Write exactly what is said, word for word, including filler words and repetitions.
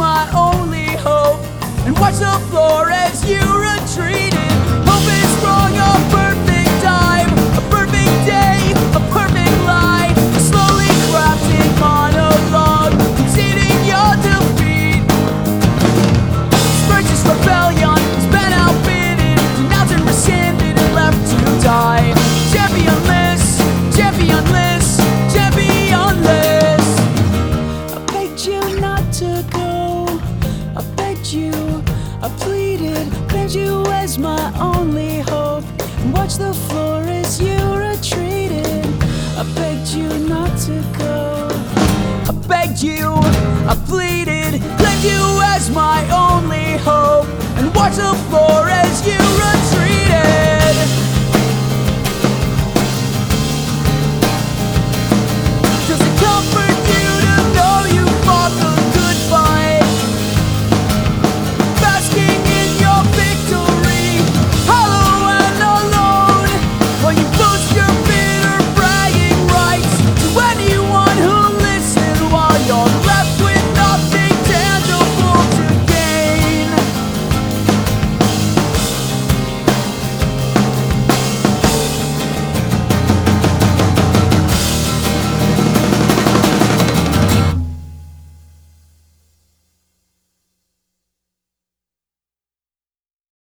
my only hope, and watch the floor as you retreated. Hope is wrong, a perfect time, a perfect day, a perfect lie, a slowly crafted monologue, conceding your defeat. Righteous rebellion has been outbidden, denounced and rescinded and left to die. Championless, championless, championless. I begged you not to go, I begged you, I pleaded, begged you as my only hope, and watch the floor as you retreated. I begged you not to go, I begged you, I pleaded, begged you as my only hope, and watch the floor as you retreated.